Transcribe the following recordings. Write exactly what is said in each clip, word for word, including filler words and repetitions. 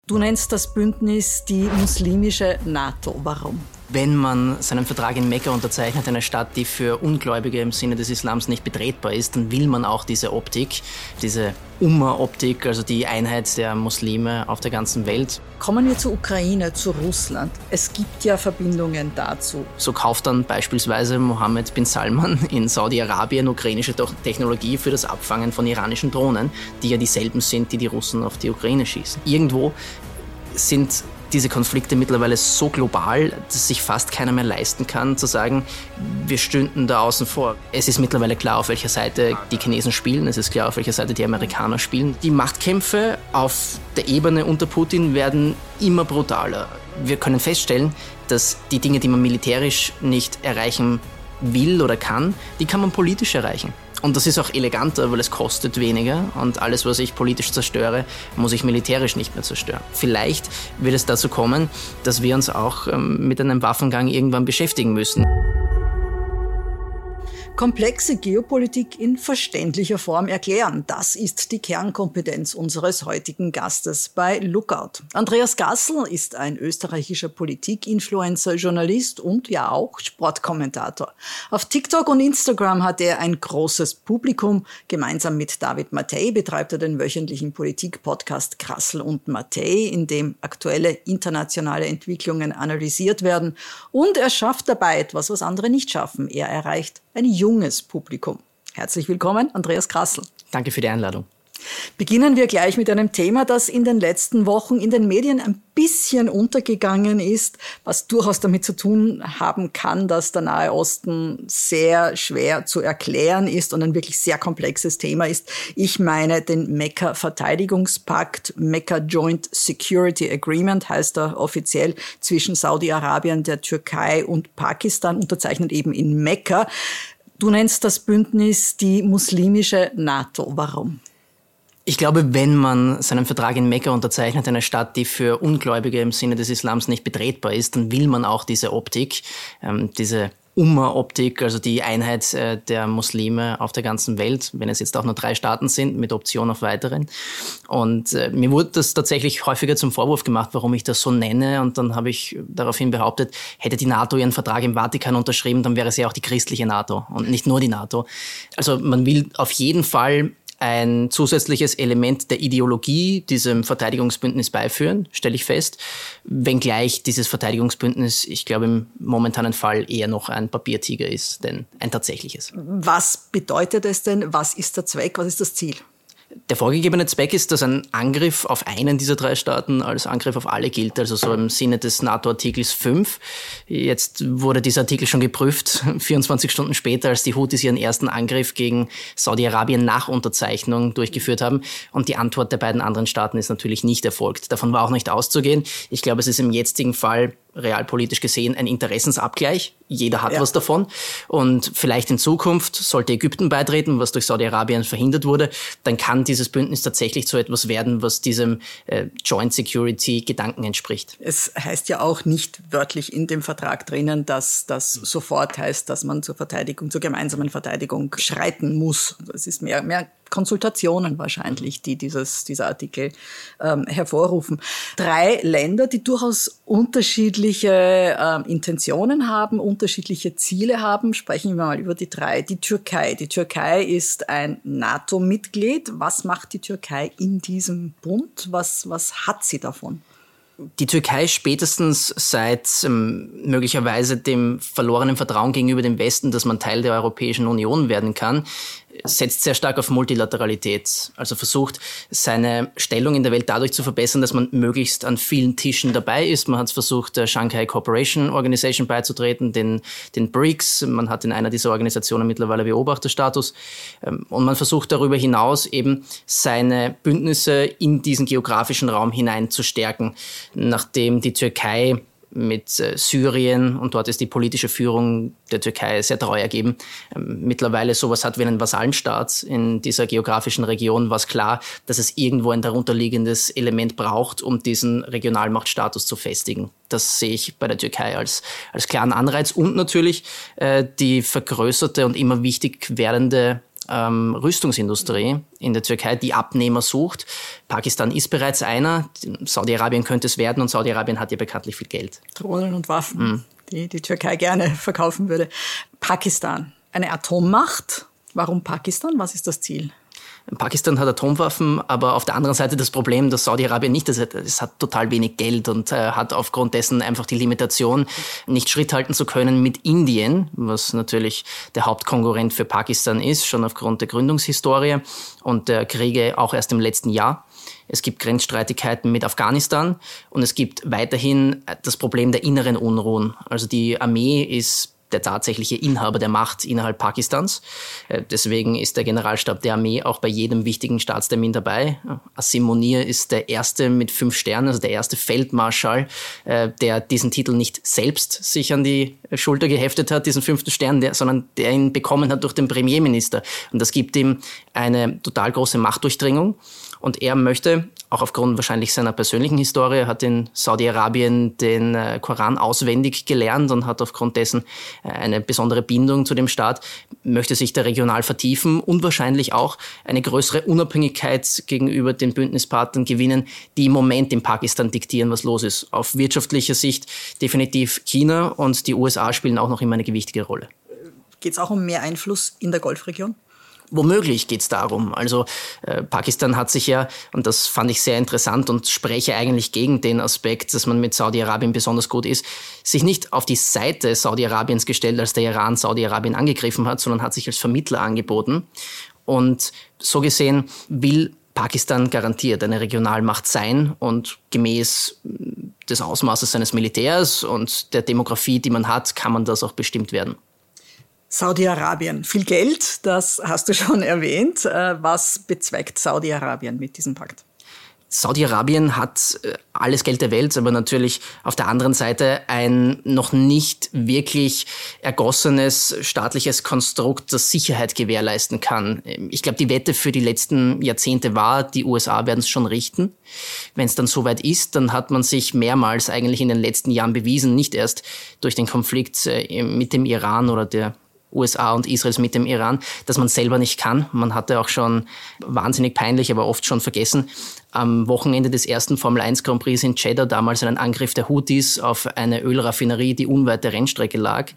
Du nennst das Bündnis die muslimische NATO. Warum? Wenn man seinen Vertrag in Mekka unterzeichnet, einer Stadt, die für Ungläubige im Sinne des Islams nicht betretbar ist, dann will man auch diese Optik, diese Umma-Optik, also die Einheit der Muslime auf der ganzen Welt. Kommen wir zur Ukraine, zu Russland. Es gibt ja Verbindungen dazu. So kauft dann beispielsweise Mohammed bin Salman in Saudi-Arabien ukrainische Technologie für das Abfangen von iranischen Drohnen, die ja dieselben sind, die die Russen auf die Ukraine schießen. Irgendwo sind diese Konflikte mittlerweile so global, dass sich fast keiner mehr leisten kann, zu sagen, wir stünden da außen vor. Es ist mittlerweile klar, auf welcher Seite die Chinesen spielen, es ist klar, auf welcher Seite die Amerikaner spielen. Die Machtkämpfe auf der Ebene unter Putin werden immer brutaler. Wir können feststellen, dass die Dinge, die man militärisch nicht erreichen will oder kann, die kann man politisch erreichen. Und das ist auch eleganter, weil es kostet weniger und alles, was ich politisch zerstöre, muss ich militärisch nicht mehr zerstören. Vielleicht wird es dazu kommen, dass wir uns auch ähm, mit einem Waffengang irgendwann beschäftigen müssen. Komplexe Geopolitik in verständlicher Form erklären. Das ist die Kernkompetenz unseres heutigen Gastes bei Lookout. Andreas Gassl ist ein österreichischer Politik-Influencer, Journalist und ja auch Sportkommentator. Auf TikTok und Instagram hat er ein großes Publikum. Gemeinsam mit David Mattei betreibt er den wöchentlichen Politik-Podcast Gassl und Mattei, in dem aktuelle internationale Entwicklungen analysiert werden. Und er schafft dabei etwas, was andere nicht schaffen. Er erreicht ein junges Publikum. Herzlich willkommen, Andreas Gassl. Danke für die Einladung. Beginnen wir gleich mit einem Thema, das in den letzten Wochen in den Medien ein bisschen untergegangen ist, was durchaus damit zu tun haben kann, dass der Nahe Osten sehr schwer zu erklären ist und ein wirklich sehr komplexes Thema ist. Ich meine den Mekka-Verteidigungspakt, Mekka Joint Security Agreement heißt er offiziell, zwischen Saudi-Arabien, der Türkei und Pakistan, unterzeichnet eben in Mekka. Du nennst das Bündnis die muslimische NATO. Warum? Ich glaube, wenn man seinen Vertrag in Mekka unterzeichnet, einer Stadt, die für Ungläubige im Sinne des Islams nicht betretbar ist, dann will man auch diese Optik, ähm, diese Umma-Optik, also die Einheit äh, der Muslime auf der ganzen Welt, wenn es jetzt auch nur drei Staaten sind, mit Option auf weiteren. Und äh, mir wurde das tatsächlich häufiger zum Vorwurf gemacht, warum ich das so nenne. Und dann habe ich daraufhin behauptet, hätte die NATO ihren Vertrag im Vatikan unterschrieben, dann wäre es ja auch die christliche NATO und nicht nur die NATO. Also man will auf jeden Fall ein zusätzliches Element der Ideologie diesem Verteidigungsbündnis beiführen, stelle ich fest, wenngleich dieses Verteidigungsbündnis, ich glaube, im momentanen Fall eher noch ein Papiertiger ist, denn ein tatsächliches. Was bedeutet es denn? Was ist der Zweck? Was ist das Ziel? Der vorgegebene Zweck ist, dass ein Angriff auf einen dieser drei Staaten als Angriff auf alle gilt, also so im Sinne des NATO-Artikels fünf. Jetzt wurde dieser Artikel schon geprüft, vierundzwanzig Stunden später, als die Houthis ihren ersten Angriff gegen Saudi-Arabien nach Unterzeichnung durchgeführt haben. Und die Antwort der beiden anderen Staaten ist natürlich nicht erfolgt. Davon war auch nicht auszugehen. Ich glaube, es ist im jetzigen Fall realpolitisch gesehen ein Interessensabgleich. Jeder hat ja was davon. Und vielleicht in Zukunft sollte Ägypten beitreten, was durch Saudi-Arabien verhindert wurde, dann kann dieses Bündnis tatsächlich zu etwas werden, was diesem äh, Joint Security Gedanken entspricht. Es heißt ja auch nicht wörtlich in dem Vertrag drinnen, dass das sofort heißt, dass man zur Verteidigung, zur gemeinsamen Verteidigung schreiten muss. Es ist mehr, mehr Konsultationen wahrscheinlich, die dieses, dieser Artikel ähm, hervorrufen. Drei Länder, die durchaus unterschiedliche ähm, Intentionen haben, unterschiedliche Ziele haben. Sprechen wir mal über die drei. Die Türkei. Die Türkei ist ein NATO-Mitglied. Was macht die Türkei in diesem Bund? Was, was hat sie davon? Die Türkei spätestens seit ähm, möglicherweise dem verlorenen Vertrauen gegenüber dem Westen, dass man Teil der Europäischen Union werden kann, setzt sehr stark auf Multilateralität. Also versucht, seine Stellung in der Welt dadurch zu verbessern, dass man möglichst an vielen Tischen dabei ist. Man hat versucht, der Shanghai Cooperation Organization beizutreten, den, den B R I C S. Man hat in einer dieser Organisationen mittlerweile Beobachterstatus. Und man versucht darüber hinaus eben seine Bündnisse in diesen geografischen Raum hinein zu stärken. Nachdem die Türkei mit äh, Syrien, und dort ist die politische Führung der Türkei sehr treu ergeben, ähm, mittlerweile sowas hat wie einen Vasallenstaat in dieser geografischen Region, war es klar, dass es irgendwo ein darunterliegendes Element braucht, um diesen Regionalmachtstatus zu festigen. Das sehe ich bei der Türkei als, als klaren Anreiz und natürlich äh, die vergrößerte und immer wichtig werdende ähm, Rüstungsindustrie in der Türkei, die Abnehmer sucht. Pakistan ist bereits einer, Saudi-Arabien könnte es werden und Saudi-Arabien hat ja bekanntlich viel Geld. Drohnen und Waffen, mhm. die die Türkei gerne verkaufen würde. Pakistan, eine Atommacht. Warum Pakistan? Was ist das Ziel? Pakistan hat Atomwaffen, aber auf der anderen Seite das Problem, dass Saudi-Arabien nicht, es hat total wenig Geld und äh, hat aufgrund dessen einfach die Limitation, nicht Schritt halten zu können mit Indien, was natürlich der Hauptkonkurrent für Pakistan ist, schon aufgrund der Gründungshistorie und der Kriege auch erst im letzten Jahr. Es gibt Grenzstreitigkeiten mit Afghanistan und es gibt weiterhin das Problem der inneren Unruhen. Also die Armee ist der tatsächliche Inhaber der Macht innerhalb Pakistans. Deswegen ist der Generalstab der Armee auch bei jedem wichtigen Staatstermin dabei. Asim Munir ist der erste mit fünf Sternen, also der erste Feldmarschall, der diesen Titel nicht selbst sich an die Schulter geheftet hat, diesen fünften Stern, der, sondern der ihn bekommen hat durch den Premierminister. Und das gibt ihm eine total große Machtdurchdringung. Und er möchte, auch aufgrund wahrscheinlich seiner persönlichen Historie, hat in Saudi-Arabien den Koran auswendig gelernt und hat aufgrund dessen eine besondere Bindung zu dem Staat, möchte sich da regional vertiefen und wahrscheinlich auch eine größere Unabhängigkeit gegenüber den Bündnispartnern gewinnen, die im Moment in Pakistan diktieren, was los ist. Auf wirtschaftlicher Sicht definitiv China und die U S A spielen auch noch immer eine gewichtige Rolle. Geht es auch um mehr Einfluss in der Golfregion? Womöglich geht es darum. Also äh, Pakistan hat sich ja, und das fand ich sehr interessant und spreche eigentlich gegen den Aspekt, dass man mit Saudi-Arabien besonders gut ist, sich nicht auf die Seite Saudi-Arabiens gestellt, als der Iran Saudi-Arabien angegriffen hat, sondern hat sich als Vermittler angeboten. Und so gesehen will Pakistan garantiert eine Regionalmacht sein und gemäß des Ausmaßes seines Militärs und der Demografie, die man hat, kann man das auch bestimmt werden. Saudi-Arabien, viel Geld, das hast du schon erwähnt. Was bezweckt Saudi-Arabien mit diesem Pakt? Saudi-Arabien hat alles Geld der Welt, aber natürlich auf der anderen Seite ein noch nicht wirklich ergossenes staatliches Konstrukt, das Sicherheit gewährleisten kann. Ich glaube, die Wette für die letzten Jahrzehnte war, die U S A werden es schon richten. Wenn es dann soweit ist, dann hat man sich mehrmals eigentlich in den letzten Jahren bewiesen, nicht erst durch den Konflikt mit dem Iran oder der U S A und Israels mit dem Iran, dass man selber nicht kann. Man hatte auch schon wahnsinnig peinlich, aber oft schon vergessen, am Wochenende des ersten Formel eins Grand Prix in Jeddah damals einen Angriff der Houthis auf eine Ölraffinerie, die unweit der Rennstrecke lag.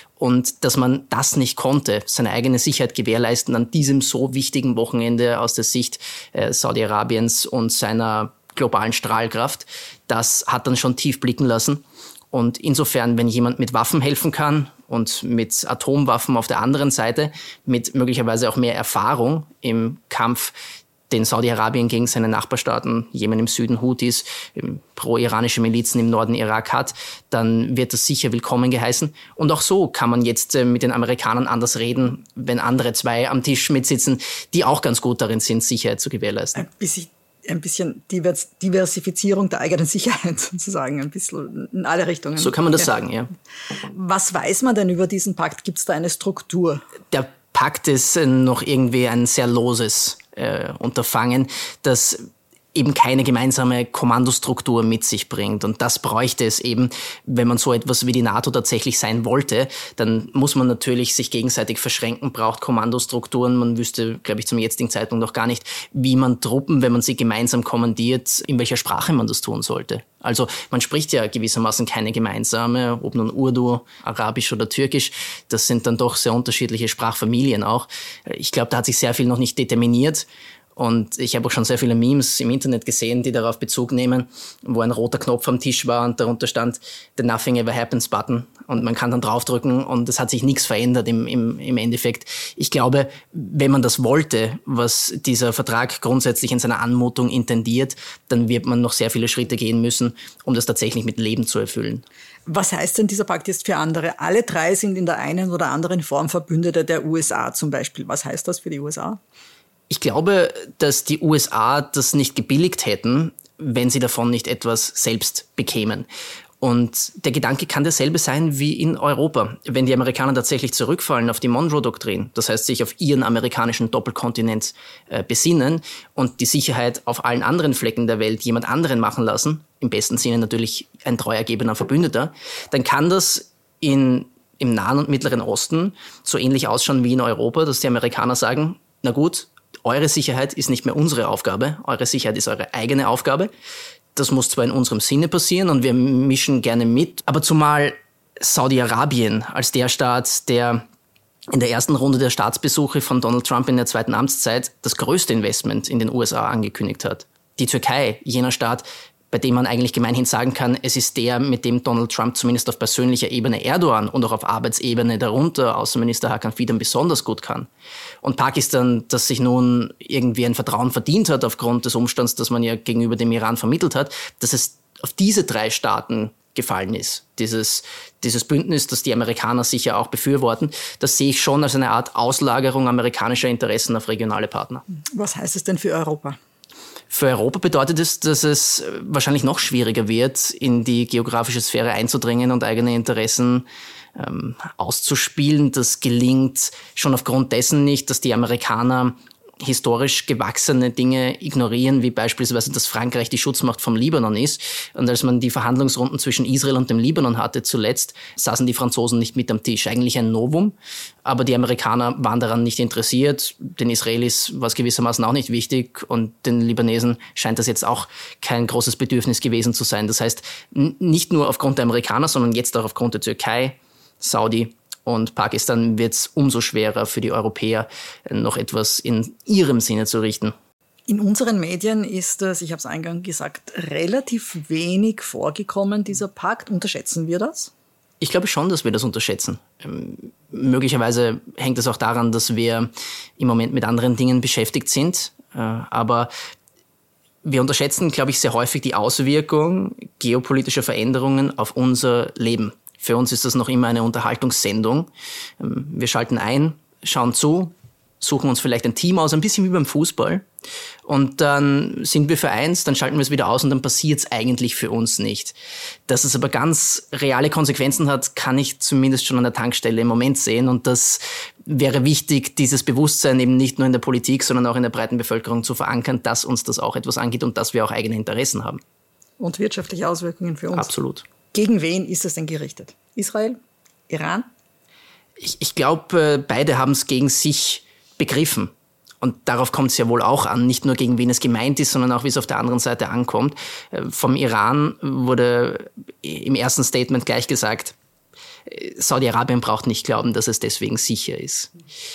Und dass man das nicht konnte, seine eigene Sicherheit gewährleisten an diesem so wichtigen Wochenende aus der Sicht äh, Saudi-Arabiens und seiner globalen Strahlkraft, das hat dann schon tief blicken lassen. Und insofern, wenn jemand mit Waffen helfen kann und mit Atomwaffen auf der anderen Seite, mit möglicherweise auch mehr Erfahrung im Kampf, den Saudi-Arabien gegen seine Nachbarstaaten, Jemen im Süden, Houthis, pro-iranische Milizen im Norden Irak hat, dann wird das sicher willkommen geheißen. Und auch so kann man jetzt mit den Amerikanern anders reden, wenn andere zwei am Tisch mitsitzen, die auch ganz gut darin sind, Sicherheit zu gewährleisten. Bis ein bisschen Diversifizierung der eigenen Sicherheit sozusagen, ein bisschen in alle Richtungen. So kann man das ja sagen, ja. Was weiß man denn über diesen Pakt? Gibt es da eine Struktur? Der Pakt ist noch irgendwie ein sehr loses äh, Unterfangen, das eben keine gemeinsame Kommandostruktur mit sich bringt. Und das bräuchte es eben, wenn man so etwas wie die NATO tatsächlich sein wollte. Dann muss man natürlich sich gegenseitig verschränken, braucht Kommandostrukturen. Man wüsste, glaube ich, zum jetzigen Zeitpunkt noch gar nicht, wie man Truppen, wenn man sie gemeinsam kommandiert, in welcher Sprache man das tun sollte. Also man spricht ja gewissermaßen keine gemeinsame, ob nun Urdu, Arabisch oder Türkisch. Das sind dann doch sehr unterschiedliche Sprachfamilien auch. Ich glaube, da hat sich sehr viel noch nicht determiniert. Und ich habe auch schon sehr viele Memes im Internet gesehen, die darauf Bezug nehmen, wo ein roter Knopf am Tisch war und darunter stand the Nothing Ever Happens Button. Und man kann dann draufdrücken und es hat sich nichts verändert im, im, im Endeffekt. Ich glaube, wenn man das wollte, was dieser Vertrag grundsätzlich in seiner Anmutung intendiert, dann wird man noch sehr viele Schritte gehen müssen, um das tatsächlich mit Leben zu erfüllen. Was heißt denn dieser Pakt jetzt für andere? Alle drei sind in der einen oder anderen Form Verbündete der U S A zum Beispiel. Was heißt das für die U S A? Ich glaube, dass die U S A das nicht gebilligt hätten, wenn sie davon nicht etwas selbst bekämen. Und der Gedanke kann derselbe sein wie in Europa. Wenn die Amerikaner tatsächlich zurückfallen auf die Monroe-Doktrin, das heißt sich auf ihren amerikanischen Doppelkontinent äh, besinnen und die Sicherheit auf allen anderen Flecken der Welt jemand anderen machen lassen, im besten Sinne natürlich ein treu ergebener Verbündeter, dann kann das in im Nahen und Mittleren Osten so ähnlich ausschauen wie in Europa, dass die Amerikaner sagen, na gut, eure Sicherheit ist nicht mehr unsere Aufgabe, eure Sicherheit ist eure eigene Aufgabe. Das muss zwar in unserem Sinne passieren und wir mischen gerne mit, aber zumal Saudi-Arabien als der Staat, der in der ersten Runde der Staatsbesuche von Donald Trump in der zweiten Amtszeit das größte Investment in den U S A angekündigt hat. Die Türkei, jener Staat, bei dem man eigentlich gemeinhin sagen kann, es ist der, mit dem Donald Trump zumindest auf persönlicher Ebene Erdogan und auch auf Arbeitsebene darunter Außenminister Hakan Fidan besonders gut kann. Und Pakistan, das sich nun irgendwie ein Vertrauen verdient hat aufgrund des Umstands, dass man ja gegenüber dem Iran vermittelt hat, dass es auf diese drei Staaten gefallen ist. Dieses, dieses Bündnis, das die Amerikaner sicher auch befürworten, das sehe ich schon als eine Art Auslagerung amerikanischer Interessen auf regionale Partner. Was heißt es denn für Europa? Für Europa bedeutet es, dass es wahrscheinlich noch schwieriger wird, in die geografische Sphäre einzudringen und eigene Interessen ähm, auszuspielen. Das gelingt schon aufgrund dessen nicht, dass die Amerikaner historisch gewachsene Dinge ignorieren, wie beispielsweise, dass Frankreich die Schutzmacht vom Libanon ist. Und als man die Verhandlungsrunden zwischen Israel und dem Libanon hatte zuletzt, saßen die Franzosen nicht mit am Tisch. Eigentlich ein Novum, aber die Amerikaner waren daran nicht interessiert. Den Israelis war es gewissermaßen auch nicht wichtig und den Libanesen scheint das jetzt auch kein großes Bedürfnis gewesen zu sein. Das heißt, nicht nur aufgrund der Amerikaner, sondern jetzt auch aufgrund der Türkei, Saudi und Pakistan wird es umso schwerer für die Europäer, noch etwas in ihrem Sinne zu richten. In unseren Medien ist es, ich habe es eingangs gesagt, relativ wenig vorgekommen, dieser Pakt. Unterschätzen wir das? Ich glaube schon, dass wir das unterschätzen. Ähm, möglicherweise hängt es auch daran, dass wir im Moment mit anderen Dingen beschäftigt sind. Äh, aber wir unterschätzen, glaube ich, sehr häufig die Auswirkung geopolitischer Veränderungen auf unser Leben. Für uns ist das noch immer eine Unterhaltungssendung. Wir schalten ein, schauen zu, suchen uns vielleicht ein Team aus, ein bisschen wie beim Fußball. Und dann sind wir für eins, dann schalten wir es wieder aus und dann passiert es eigentlich für uns nicht. Dass es aber ganz reale Konsequenzen hat, kann ich zumindest schon an der Tankstelle im Moment sehen. Und das wäre wichtig, dieses Bewusstsein eben nicht nur in der Politik, sondern auch in der breiten Bevölkerung zu verankern, dass uns das auch etwas angeht und dass wir auch eigene Interessen haben. Und wirtschaftliche Auswirkungen für uns. Absolut. Gegen wen ist es denn gerichtet? Israel? Iran? Ich, ich glaube, beide haben es gegen sich begriffen. Und darauf kommt es ja wohl auch an, nicht nur gegen wen es gemeint ist, sondern auch wie es auf der anderen Seite ankommt. Vom Iran wurde im ersten Statement gleich gesagt, Saudi-Arabien braucht nicht glauben, dass es deswegen sicher ist.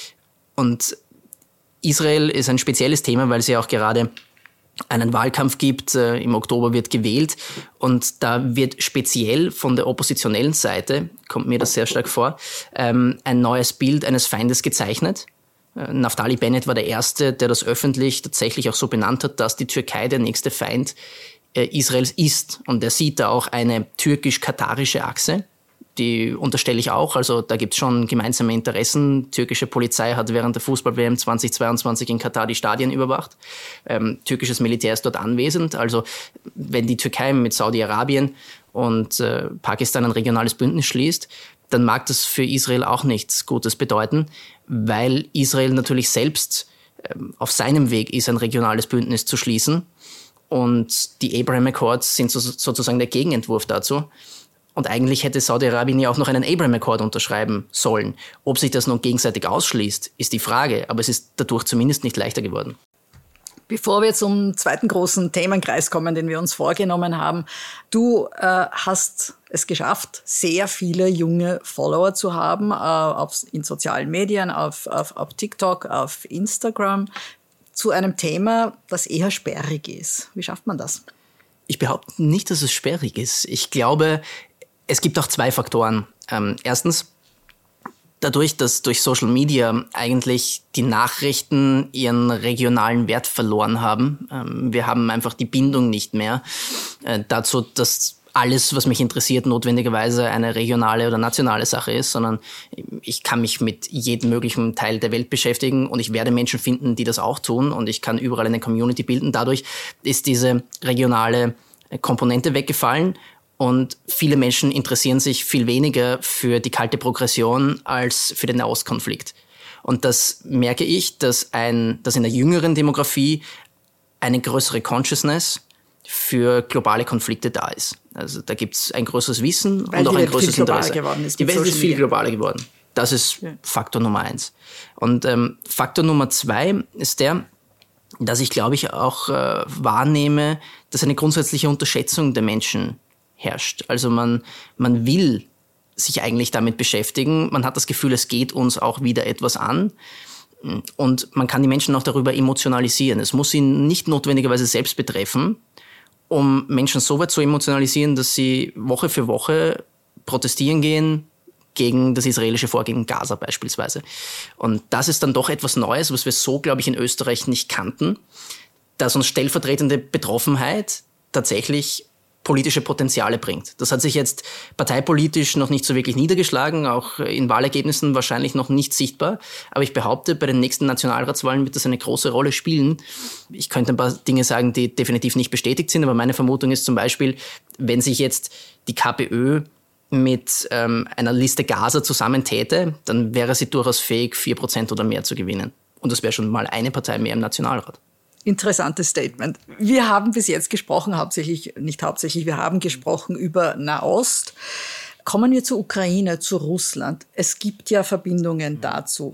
Und Israel ist ein spezielles Thema, weil sie auch gerade einen Wahlkampf gibt, äh, im Oktober wird gewählt und da wird speziell von der oppositionellen Seite, kommt mir das sehr stark vor, ähm, ein neues Bild eines Feindes gezeichnet. Äh, Naftali Bennett war der Erste, der das öffentlich tatsächlich auch so benannt hat, dass die Türkei der nächste Feind äh, Israels ist. Und er sieht da auch eine türkisch-katarische Achse. Die unterstelle ich auch, also da gibt es schon gemeinsame Interessen. Türkische Polizei hat während der Fußball-W M zweitausendzweiundzwanzig in Katar die Stadien überwacht. Ähm, türkisches Militär ist dort anwesend. Also wenn die Türkei mit Saudi-Arabien und äh, Pakistan ein regionales Bündnis schließt, dann mag das für Israel auch nichts Gutes bedeuten, weil Israel natürlich selbst ähm, auf seinem Weg ist, ein regionales Bündnis zu schließen. Und die Abraham Accords sind so, sozusagen der Gegenentwurf dazu. Und eigentlich hätte Saudi-Arabien ja auch noch einen Abraham Accord unterschreiben sollen. Ob sich das nun gegenseitig ausschließt, ist die Frage. Aber es ist dadurch zumindest nicht leichter geworden. Bevor wir zum zweiten großen Themenkreis kommen, den wir uns vorgenommen haben. Du äh, hast es geschafft, sehr viele junge Follower zu haben, äh, auf, in sozialen Medien, auf, auf, auf TikTok, auf Instagram, zu einem Thema, das eher sperrig ist. Wie schafft man das? Ich behaupte nicht, dass es sperrig ist. Ich glaube, es gibt auch zwei Faktoren. Ähm, erstens, dadurch, dass durch Social Media eigentlich die Nachrichten ihren regionalen Wert verloren haben. Ähm, wir haben einfach die Bindung nicht mehr äh, dazu, dass alles, was mich interessiert, notwendigerweise eine regionale oder nationale Sache ist, sondern ich kann mich mit jedem möglichen Teil der Welt beschäftigen und ich werde Menschen finden, die das auch tun und ich kann überall eine Community bilden. Dadurch ist diese regionale Komponente weggefallen. Und viele Menschen interessieren sich viel weniger für die kalte Progression als für den Nahostkonflikt. Und das merke ich, dass, ein, dass in der jüngeren Demografie eine größere Consciousness für globale Konflikte da ist. Also da gibt es ein größeres Wissen Weil und auch ein größeres Interesse. Die Welt ist viel globaler geworden. Das ist Faktor Nummer eins. Und ähm, Faktor Nummer zwei ist der, dass ich, glaube ich, auch äh, wahrnehme, dass eine grundsätzliche Unterschätzung der Menschen herrscht. Also man, man will sich eigentlich damit beschäftigen. Man hat das Gefühl, es geht uns auch wieder etwas an. Und man kann die Menschen auch darüber emotionalisieren. Es muss sie nicht notwendigerweise selbst betreffen, um Menschen so weit zu emotionalisieren, dass sie Woche für Woche protestieren gehen gegen das israelische Vorgehen in Gaza beispielsweise. Und das ist dann doch etwas Neues, was wir so, glaube ich, in Österreich nicht kannten, dass uns stellvertretende Betroffenheit tatsächlich politische Potenziale bringt. Das hat sich jetzt parteipolitisch noch nicht so wirklich niedergeschlagen, auch in Wahlergebnissen wahrscheinlich noch nicht sichtbar. Aber ich behaupte, bei den nächsten Nationalratswahlen wird das eine große Rolle spielen. Ich könnte ein paar Dinge sagen, die definitiv nicht bestätigt sind, aber meine Vermutung ist zum Beispiel, wenn sich jetzt die KPÖ mit ähm, einer Liste Gaza zusammentäte, dann wäre sie durchaus fähig, vier Prozent oder mehr zu gewinnen. Und das wäre schon mal eine Partei mehr im Nationalrat. Interessantes Statement. Wir haben bis jetzt gesprochen, hauptsächlich, nicht hauptsächlich, wir haben gesprochen über Nahost. Kommen wir zur Ukraine, zu Russland. Es gibt ja Verbindungen dazu.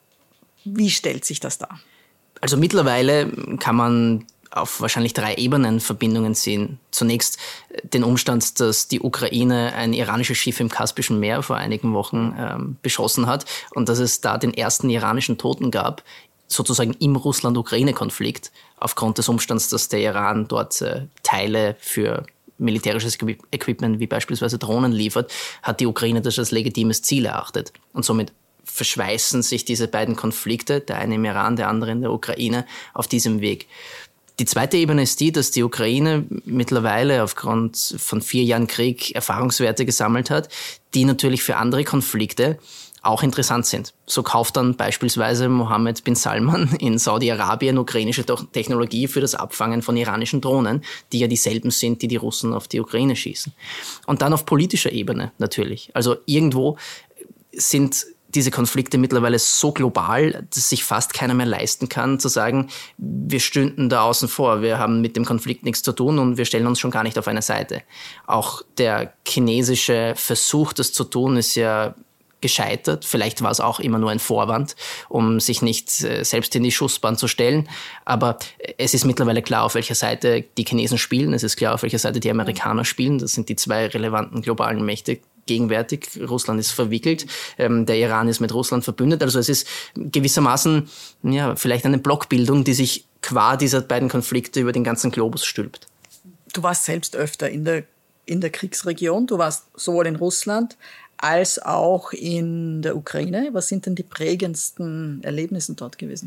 Wie stellt sich das dar? Also mittlerweile kann man auf wahrscheinlich drei Ebenen Verbindungen sehen. Zunächst den Umstand, dass die Ukraine ein iranisches Schiff im Kaspischen Meer vor einigen Wochen ähm, beschossen hat und dass es da den ersten iranischen Toten gab, sozusagen im Russland-Ukraine-Konflikt, aufgrund des Umstands, dass der Iran dort äh, Teile für militärisches Equipment wie beispielsweise Drohnen liefert, hat die Ukraine das als legitimes Ziel erachtet. Und somit verschweißen sich diese beiden Konflikte, der eine im Iran, der andere in der Ukraine, auf diesem Weg. Die zweite Ebene ist die, dass die Ukraine mittlerweile aufgrund von vier Jahren Krieg Erfahrungswerte gesammelt hat, die natürlich für andere Konflikte auch interessant sind. So kauft dann beispielsweise Mohammed bin Salman in Saudi-Arabien ukrainische Technologie für das Abfangen von iranischen Drohnen, die ja dieselben sind, die die Russen auf die Ukraine schießen. Und dann auf politischer Ebene natürlich. Also irgendwo sind diese Konflikte mittlerweile so global, dass sich fast keiner mehr leisten kann, zu sagen, wir stünden da außen vor, wir haben mit dem Konflikt nichts zu tun und wir stellen uns schon gar nicht auf eine Seite. Auch der chinesische Versuch, das zu tun, ist ja gescheitert. Vielleicht war es auch immer nur ein Vorwand, um sich nicht äh, selbst in die Schussbahn zu stellen. Aber es ist mittlerweile klar, auf welcher Seite die Chinesen spielen. Es ist klar, auf welcher Seite die Amerikaner spielen. Das sind die zwei relevanten globalen Mächte gegenwärtig. Russland ist verwickelt. Ähm, der Iran ist mit Russland verbündet. Also es ist gewissermaßen ja, vielleicht eine Blockbildung, die sich qua dieser beiden Konflikte über den ganzen Globus stülpt. Du warst selbst öfter in der, in der Kriegsregion. Du warst sowohl in Russland als auch in der Ukraine. Was sind denn die prägendsten Erlebnisse dort gewesen?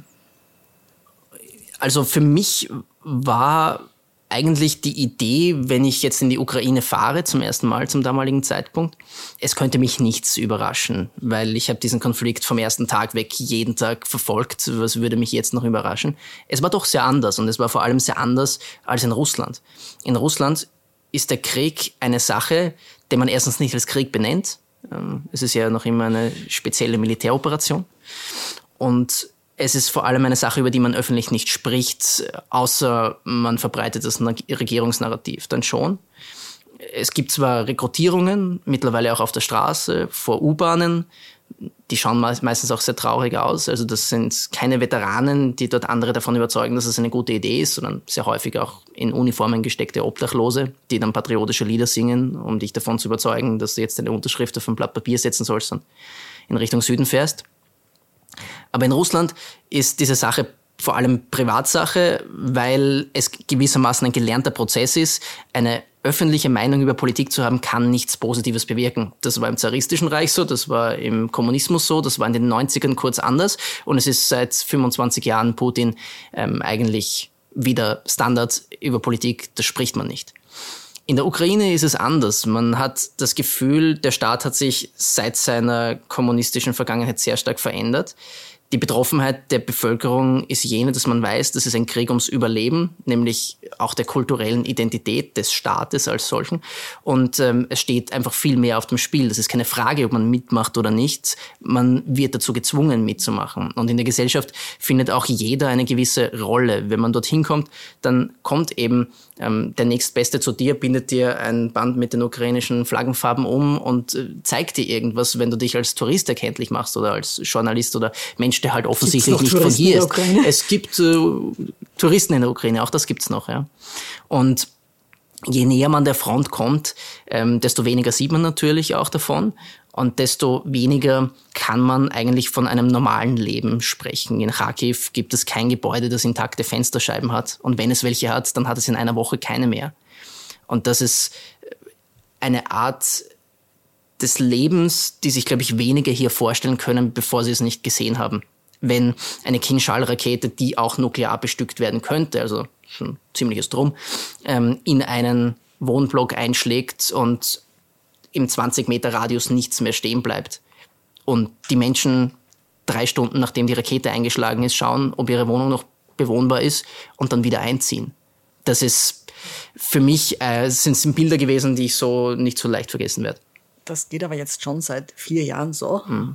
Also für mich war eigentlich die Idee, wenn ich jetzt in die Ukraine fahre, zum ersten Mal zum damaligen Zeitpunkt, es könnte mich nichts überraschen, weil ich habe diesen Konflikt vom ersten Tag weg jeden Tag verfolgt. Was würde mich jetzt noch überraschen? Es war doch sehr anders und es war vor allem sehr anders als in Russland. In Russland ist der Krieg eine Sache, die man erstens nicht als Krieg benennt. Es ist ja noch immer eine spezielle Militäroperation. Und es ist vor allem eine Sache, über die man öffentlich nicht spricht, außer man verbreitet das Regierungsnarrativ dann schon. Es gibt zwar Rekrutierungen, mittlerweile auch auf der Straße, vor U-Bahnen, die schauen meistens auch sehr traurig aus. Also das sind keine Veteranen, die dort andere davon überzeugen, dass es eine gute Idee ist, sondern sehr häufig auch in Uniformen gesteckte Obdachlose, die dann patriotische Lieder singen, um dich davon zu überzeugen, dass du jetzt eine Unterschrift auf ein Blatt Papier setzen sollst und in Richtung Süden fährst. Aber in Russland ist diese Sache vor allem Privatsache, weil es gewissermaßen ein gelernter Prozess ist. Eine öffentliche Meinung über Politik zu haben, kann nichts Positives bewirken. Das war im Zaristischen Reich so, das war im Kommunismus so, das war in den neunzigern kurz anders und es ist seit fünfundzwanzig Jahren Putin ähm, eigentlich wieder Standard über Politik, das spricht man nicht. In der Ukraine ist es anders. Man hat das Gefühl, der Staat hat sich seit seiner kommunistischen Vergangenheit sehr stark verändert. Die Betroffenheit der Bevölkerung ist jene, dass man weiß, das ist ein Krieg ums Überleben, nämlich auch der kulturellen Identität des Staates als solchen. Und ähm, es steht einfach viel mehr auf dem Spiel. Das ist keine Frage, ob man mitmacht oder nicht. Man wird dazu gezwungen, mitzumachen. Und in der Gesellschaft findet auch jeder eine gewisse Rolle. Wenn man dorthin kommt, dann kommt eben ähm, der Nächstbeste zu dir, bindet dir ein Band mit den ukrainischen Flaggenfarben um und äh, zeigt dir irgendwas, wenn du dich als Tourist erkenntlich machst oder als Journalist oder Mensch, der halt offensichtlich nicht von hier ist. Es gibt äh, Touristen in der Ukraine, auch das gibt's noch. Ja. Und je näher man der Front kommt, ähm, desto weniger sieht man natürlich auch davon und desto weniger kann man eigentlich von einem normalen Leben sprechen. In Kharkiv gibt es kein Gebäude, das intakte Fensterscheiben hat und wenn es welche hat, dann hat es in einer Woche keine mehr. Und das ist eine Art des Lebens, die sich, glaube ich, wenige hier vorstellen können, bevor sie es nicht gesehen haben. Wenn eine Kinjal-Rakete, die auch nuklear bestückt werden könnte, also schon ziemliches Drum, ähm, in einen Wohnblock einschlägt und im zwanzig Meter Radius nichts mehr stehen bleibt. Und die Menschen drei Stunden, nachdem die Rakete eingeschlagen ist, schauen, ob ihre Wohnung noch bewohnbar ist und dann wieder einziehen. Das ist für mich, äh, sind, sind Bilder gewesen, die ich so nicht so leicht vergessen werde. Das geht aber jetzt schon seit vier Jahren so. Mhm.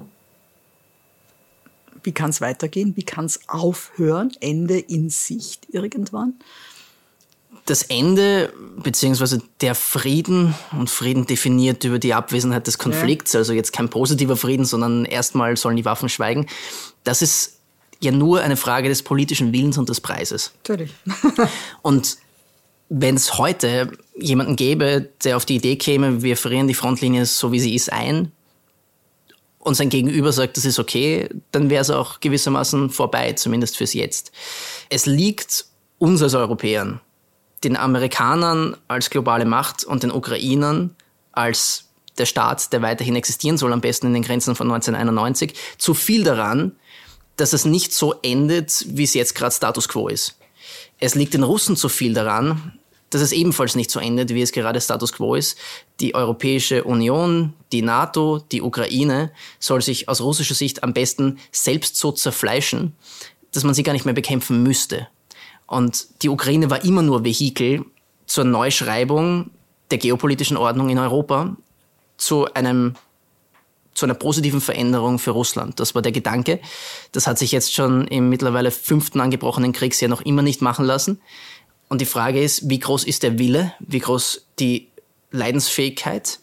Wie kann es weitergehen? Wie kann es aufhören? Ende in Sicht irgendwann? Das Ende, beziehungsweise der Frieden, und Frieden definiert über die Abwesenheit des Konflikts, ja. Also jetzt kein positiver Frieden, sondern erstmal sollen die Waffen schweigen, das ist ja nur eine Frage des politischen Willens und des Preises. Natürlich. Und wenn es heute jemanden gäbe, der auf die Idee käme, wir frieren die Frontlinie so wie sie ist ein und sein Gegenüber sagt, das ist okay, dann wäre es auch gewissermaßen vorbei, zumindest fürs Jetzt. Es liegt uns als Europäern, den Amerikanern als globale Macht und den Ukrainern als der Staat, der weiterhin existieren soll, am besten in den Grenzen von neunzehnhunderteinundneunzig, zu viel daran, dass es nicht so endet, wie es jetzt gerade Status Quo ist. Es liegt den Russen zu viel daran, dass es ebenfalls nicht so endet, wie es gerade Status Quo ist. Die Europäische Union, die NATO, die Ukraine soll sich aus russischer Sicht am besten selbst so zerfleischen, dass man sie gar nicht mehr bekämpfen müsste. Und die Ukraine war immer nur Vehikel zur Neuschreibung der geopolitischen Ordnung in Europa, zu einem zu einer positiven Veränderung für Russland. Das war der Gedanke. Das hat sich jetzt schon im mittlerweile fünften angebrochenen Kriegsjahr noch immer nicht machen lassen. Und die Frage ist, wie groß ist der Wille, wie groß die Leidensfähigkeit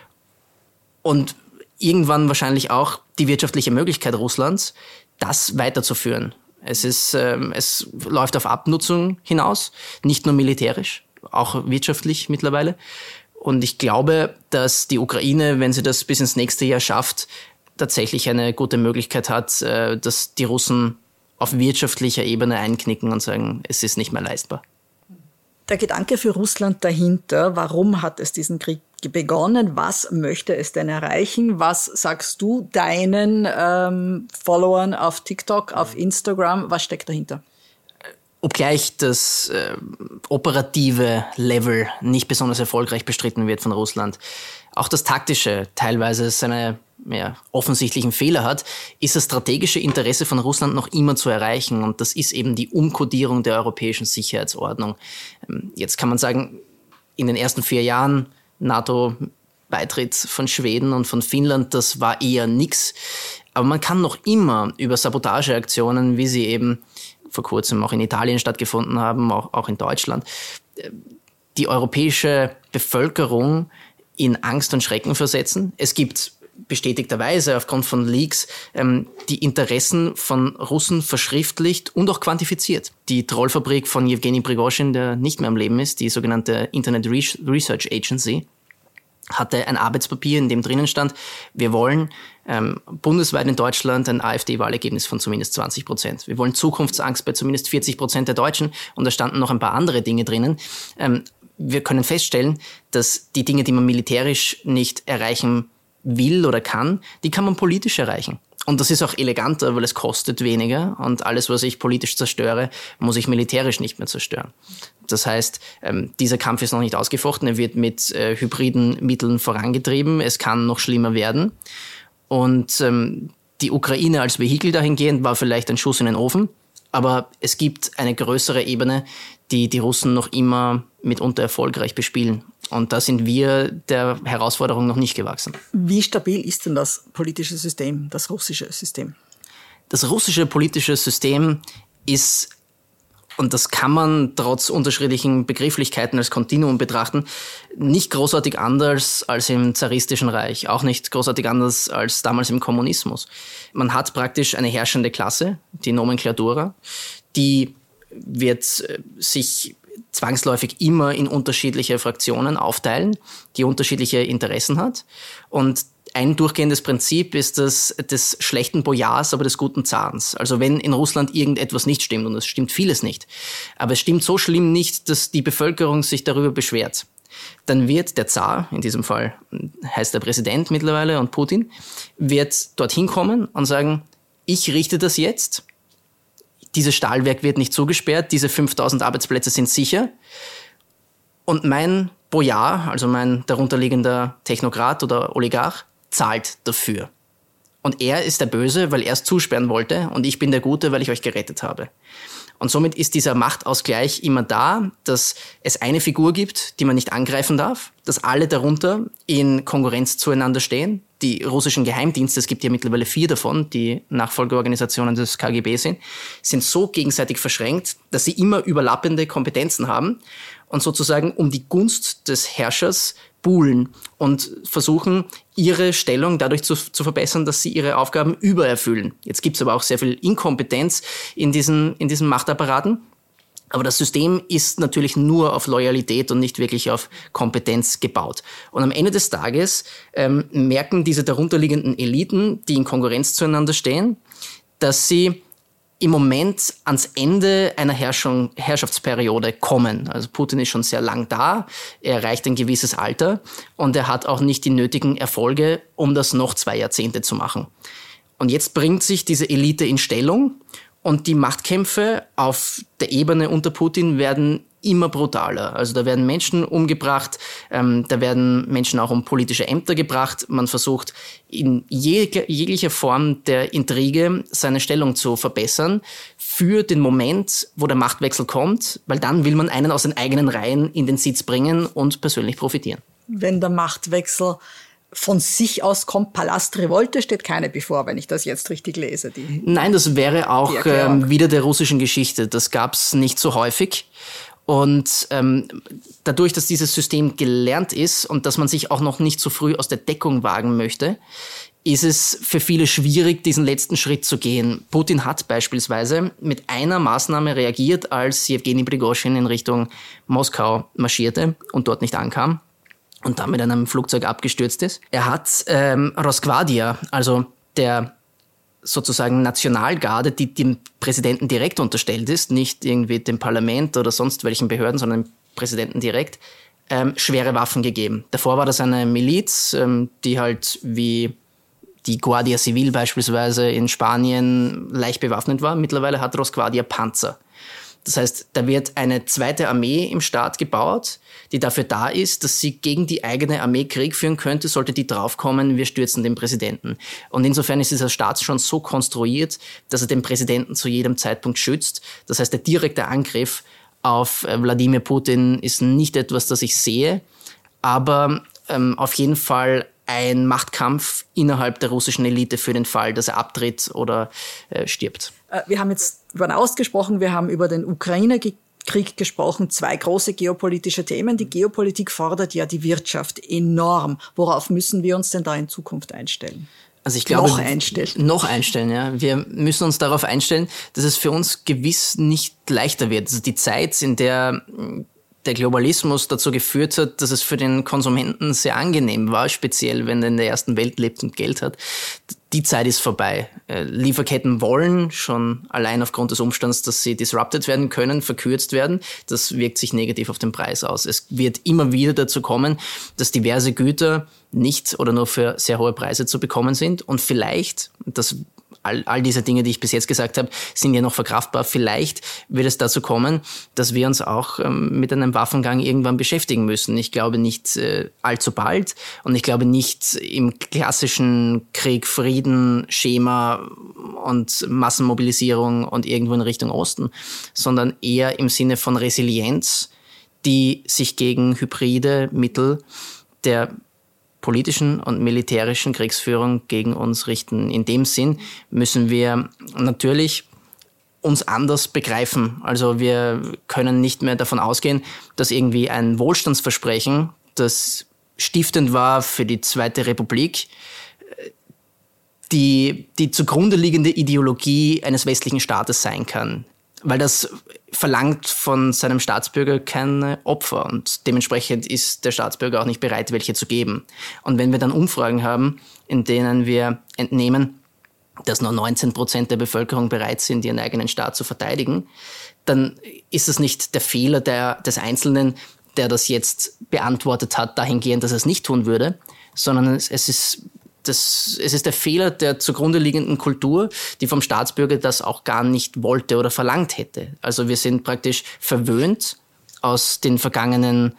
und irgendwann wahrscheinlich auch die wirtschaftliche Möglichkeit Russlands, das weiterzuführen. Es ist, ähm, es läuft auf Abnutzung hinaus, nicht nur militärisch, auch wirtschaftlich mittlerweile. Und ich glaube, dass die Ukraine, wenn sie das bis ins nächste Jahr schafft, tatsächlich eine gute Möglichkeit hat, äh, dass die Russen auf wirtschaftlicher Ebene einknicken und sagen, es ist nicht mehr leistbar. Der Gedanke für Russland dahinter, warum hat es diesen Krieg begonnen? Was möchte es denn erreichen? Was sagst du deinen ähm, Followern auf TikTok, auf Instagram? Was steckt dahinter? Obgleich das äh, operative Level nicht besonders erfolgreich bestritten wird von Russland, auch das taktische teilweise seine ja, offensichtlichen Fehler hat, ist das strategische Interesse von Russland noch immer zu erreichen. Und das ist eben die Umkodierung der europäischen Sicherheitsordnung. Jetzt kann man sagen, in den ersten vier Jahren NATO-Beitritt von Schweden und von Finnland, das war eher nix. Aber man kann noch immer über Sabotageaktionen, wie sie eben vor kurzem auch in Italien stattgefunden haben, auch, auch in Deutschland, die europäische Bevölkerung in Angst und Schrecken versetzen. Es gibt bestätigterweise aufgrund von Leaks ähm, die Interessen von Russen verschriftlicht und auch quantifiziert. Die Trollfabrik von Jewgeni Prigozhin, der nicht mehr am Leben ist, die sogenannte Internet Research Agency, hatte ein Arbeitspapier, in dem drinnen stand, wir wollen ähm, bundesweit in Deutschland ein AfD-Wahlergebnis von zumindest zwanzig Prozent. Wir wollen Zukunftsangst bei zumindest vierzig Prozent der Deutschen. Und da standen noch ein paar andere Dinge drinnen. Ähm, wir können feststellen, dass die Dinge, die man militärisch nicht erreichen will oder kann, die kann man politisch erreichen. Und das ist auch eleganter, weil es kostet weniger und alles, was ich politisch zerstöre, muss ich militärisch nicht mehr zerstören. Das heißt, ähm, dieser Kampf ist noch nicht ausgefochten, er wird mit äh, hybriden Mitteln vorangetrieben, es kann noch schlimmer werden. Und ähm, die Ukraine als Vehikel dahingehend war vielleicht ein Schuss in den Ofen, aber es gibt eine größere Ebene, die die Russen noch immer mitunter erfolgreich bespielen. Und da sind wir der Herausforderung noch nicht gewachsen. Wie stabil ist denn das politische System, das russische System? Das russische politische System ist, und das kann man trotz unterschiedlichen Begrifflichkeiten als Kontinuum betrachten, nicht großartig anders als im zaristischen Reich, auch nicht großartig anders als damals im Kommunismus. Man hat praktisch eine herrschende Klasse, die Nomenklatura, die wird sich zwangsläufig immer in unterschiedliche Fraktionen aufteilen, die unterschiedliche Interessen hat. Und ein durchgehendes Prinzip ist das des schlechten Bojars, aber des guten Zahns. Also wenn in Russland irgendetwas nicht stimmt, und es stimmt vieles nicht, aber es stimmt so schlimm nicht, dass die Bevölkerung sich darüber beschwert, dann wird der Zar, in diesem Fall heißt der Präsident mittlerweile und Putin, wird dorthin kommen und sagen, ich richte das jetzt, dieses Stahlwerk wird nicht zugesperrt, diese fünftausend Arbeitsplätze sind sicher und mein Bojar, also mein darunterliegender Technokrat oder Oligarch, zahlt dafür. Und er ist der Böse, weil er es zusperren wollte und ich bin der Gute, weil ich euch gerettet habe. Und somit ist dieser Machtausgleich immer da, dass es eine Figur gibt, die man nicht angreifen darf, dass alle darunter in Konkurrenz zueinander stehen. Die russischen Geheimdienste, es gibt ja mittlerweile vier davon, die Nachfolgeorganisationen des K G B sind, sind so gegenseitig verschränkt, dass sie immer überlappende Kompetenzen haben und sozusagen um die Gunst des Herrschers buhlen und versuchen, ihre Stellung dadurch zu, zu verbessern, dass sie ihre Aufgaben übererfüllen. Jetzt gibt es aber auch sehr viel Inkompetenz in diesen, in diesen Machtapparaten. Aber das System ist natürlich nur auf Loyalität und nicht wirklich auf Kompetenz gebaut. Und am Ende des Tages ähm, merken diese darunterliegenden Eliten, die in Konkurrenz zueinander stehen, dass sie im Moment ans Ende einer Herrschung, Herrschaftsperiode kommen. Also Putin ist schon sehr lang da, er erreicht ein gewisses Alter und er hat auch nicht die nötigen Erfolge, um das noch zwei Jahrzehnte zu machen. Und jetzt bringt sich diese Elite in Stellung und die Machtkämpfe auf der Ebene unter Putin werden immer brutaler. Also da werden Menschen umgebracht, ähm, da werden Menschen auch um politische Ämter gebracht. Man versucht in jeg- jeglicher Form der Intrige seine Stellung zu verbessern für den Moment, wo der Machtwechsel kommt, weil dann will man einen aus den eigenen Reihen in den Sitz bringen und persönlich profitieren. Wenn der Machtwechsel von sich aus kommt, Palastrevolte steht keine bevor, wenn ich das jetzt richtig lese. Die, Nein, das wäre auch ähm, wieder der russischen Geschichte. Das gab es nicht so häufig. Und ähm, dadurch, dass dieses System gelernt ist und dass man sich auch noch nicht so früh aus der Deckung wagen möchte, ist es für viele schwierig, diesen letzten Schritt zu gehen. Putin hat beispielsweise mit einer Maßnahme reagiert, als Jewgeni Prigoschin in Richtung Moskau marschierte und dort nicht ankam und dann mit einem Flugzeug abgestürzt ist. Er hat ähm, Rosgvardia, also der sozusagen Nationalgarde, die dem Präsidenten direkt unterstellt ist, nicht irgendwie dem Parlament oder sonst welchen Behörden, sondern dem Präsidenten direkt, ähm, schwere Waffen gegeben. Davor war das eine Miliz, ähm, die halt wie die Guardia Civil beispielsweise in Spanien leicht bewaffnet war. Mittlerweile hat Rosgvardia Panzer. Das heißt, da wird eine zweite Armee im Staat gebaut, die dafür da ist, dass sie gegen die eigene Armee Krieg führen könnte, sollte die draufkommen, wir stürzen den Präsidenten. Und insofern ist dieser Staat schon so konstruiert, dass er den Präsidenten zu jedem Zeitpunkt schützt. Das heißt, der direkte Angriff auf Wladimir Putin ist nicht etwas, das ich sehe, aber ähm, auf jeden Fall ein Machtkampf innerhalb der russischen Elite für den Fall, dass er abtritt oder äh, stirbt. Wir haben jetzt über Nahost gesprochen, wir haben über den Ukraine-Krieg gesprochen, zwei große geopolitische Themen. Die Geopolitik fordert ja die Wirtschaft enorm. Worauf müssen wir uns denn da in Zukunft einstellen? Also ich glaube, noch einstellen. Noch einstellen, ja. Wir müssen uns darauf einstellen, dass es für uns gewiss nicht leichter wird. Also die Zeit, in der der Globalismus dazu geführt hat, dass es für den Konsumenten sehr angenehm war, speziell wenn er in der ersten Welt lebt und Geld hat. Die Zeit ist vorbei. Lieferketten wollen schon allein aufgrund des Umstands, dass sie disrupted werden können, verkürzt werden. Das wirkt sich negativ auf den Preis aus. Es wird immer wieder dazu kommen, dass diverse Güter nicht oder nur für sehr hohe Preise zu bekommen sind und vielleicht, das all, all diese Dinge, die ich bis jetzt gesagt habe, sind ja noch verkraftbar. Vielleicht wird es dazu kommen, dass wir uns auch ähm, mit einem Waffengang irgendwann beschäftigen müssen. Ich glaube nicht äh, allzu bald und ich glaube nicht im klassischen Krieg-Frieden-Schema und Massenmobilisierung und irgendwo in Richtung Osten, sondern eher im Sinne von Resilienz, die sich gegen hybride Mittel der politischen und militärischen Kriegsführung gegen uns richten. In dem Sinn müssen wir natürlich uns anders begreifen. Also wir können nicht mehr davon ausgehen, dass irgendwie ein Wohlstandsversprechen, das stiftend war für die Zweite Republik, die, die zugrunde liegende Ideologie eines westlichen Staates sein kann. Weil das verlangt von seinem Staatsbürger keine Opfer und dementsprechend ist der Staatsbürger auch nicht bereit, welche zu geben. Und wenn wir dann Umfragen haben, in denen wir entnehmen, dass nur neunzehn Prozent der Bevölkerung bereit sind, ihren eigenen Staat zu verteidigen, dann ist es nicht der Fehler der, des Einzelnen, der das jetzt beantwortet hat, dahingehend, dass er es nicht tun würde, sondern es, es ist Das, es ist der Fehler der zugrunde liegenden Kultur, die vom Staatsbürger das auch gar nicht wollte oder verlangt hätte. Also wir sind praktisch verwöhnt aus den vergangenen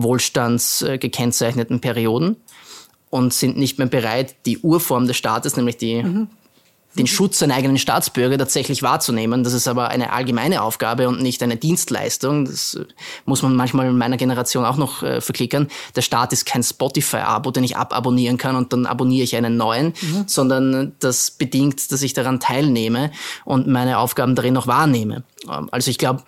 wohlstandsgekennzeichneten Perioden und sind nicht mehr bereit, die Urform des Staates, nämlich die, mhm. den Schutz seiner eigenen Staatsbürger tatsächlich wahrzunehmen. Das ist aber eine allgemeine Aufgabe und nicht eine Dienstleistung. Das muss man manchmal in meiner Generation auch noch äh, verklickern. Der Staat ist kein Spotify-Abo, den ich ababonnieren kann und dann abonniere ich einen neuen, mhm. sondern das bedingt, dass ich daran teilnehme und meine Aufgaben darin noch wahrnehme. Also ich glaube,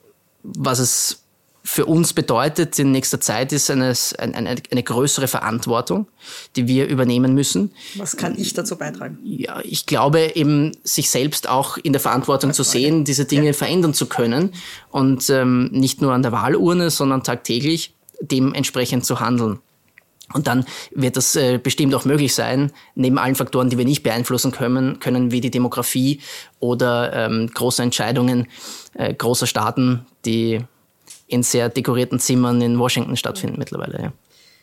was es für uns bedeutet in nächster Zeit ist eine, eine, eine größere Verantwortung, die wir übernehmen müssen. Was kann ich dazu beitragen? Ja, ich glaube eben, sich selbst auch in der Verantwortung zu sehen, diese Dinge ja. verändern zu können und ähm, nicht nur an der Wahlurne, sondern tagtäglich dementsprechend zu handeln. Und dann wird das äh, bestimmt auch möglich sein, neben allen Faktoren, die wir nicht beeinflussen können, können wie die Demografie oder ähm, große Entscheidungen äh, großer Staaten, die in sehr dekorierten Zimmern in Washington stattfinden mittlerweile. Ja.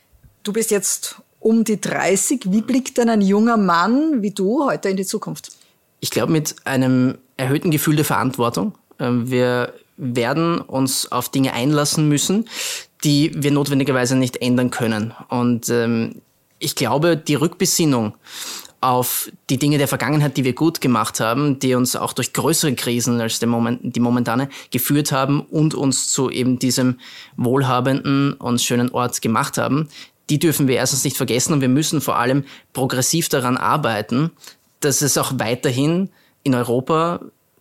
Du bist jetzt um die dreißig. Wie blickt denn ein junger Mann wie du heute in die Zukunft? Ich glaube, mit einem erhöhten Gefühl der Verantwortung. Wir werden uns auf Dinge einlassen müssen, die wir notwendigerweise nicht ändern können. Und ähm, ich glaube, die Rückbesinnung auf die Dinge der Vergangenheit, die wir gut gemacht haben, die uns auch durch größere Krisen als die, Moment, die momentane geführt haben und uns zu eben diesem wohlhabenden und schönen Ort gemacht haben, die dürfen wir erstens nicht vergessen und wir müssen vor allem progressiv daran arbeiten, dass es auch weiterhin in Europa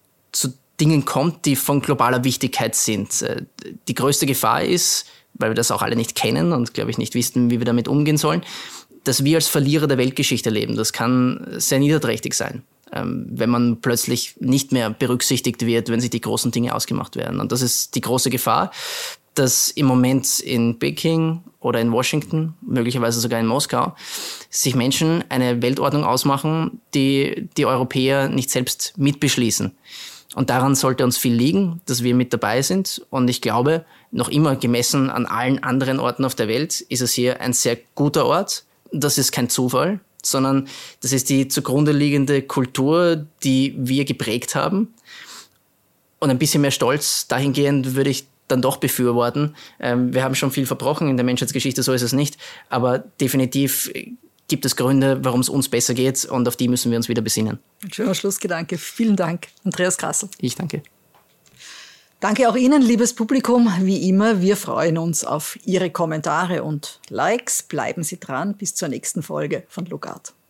zu Dingen kommt, die von globaler Wichtigkeit sind. Die größte Gefahr ist, weil wir das auch alle nicht kennen und, glaube ich, nicht wissen, wie wir damit umgehen sollen, dass wir als Verlierer der Weltgeschichte leben. Das kann sehr niederträchtig sein, wenn man plötzlich nicht mehr berücksichtigt wird, wenn sich die großen Dinge ausgemacht werden. Und das ist die große Gefahr, dass im Moment in Peking oder in Washington, möglicherweise sogar in Moskau, sich Menschen eine Weltordnung ausmachen, die die Europäer nicht selbst mitbeschließen. Und daran sollte uns viel liegen, dass wir mit dabei sind. Und ich glaube, noch immer gemessen an allen anderen Orten auf der Welt, ist es hier ein sehr guter Ort. Das ist kein Zufall, sondern das ist die zugrunde liegende Kultur, die wir geprägt haben. Und ein bisschen mehr Stolz dahingehend würde ich dann doch befürworten. Wir haben schon viel verbrochen in der Menschheitsgeschichte, so ist es nicht. Aber definitiv gibt es Gründe, warum es uns besser geht und auf die müssen wir uns wieder besinnen. Ein schöner Schlussgedanke. Vielen Dank, Andreas Grassl. Ich danke. Danke auch Ihnen, liebes Publikum. Wie immer, wir freuen uns auf Ihre Kommentare und Likes. Bleiben Sie dran bis zur nächsten Folge von Lookout.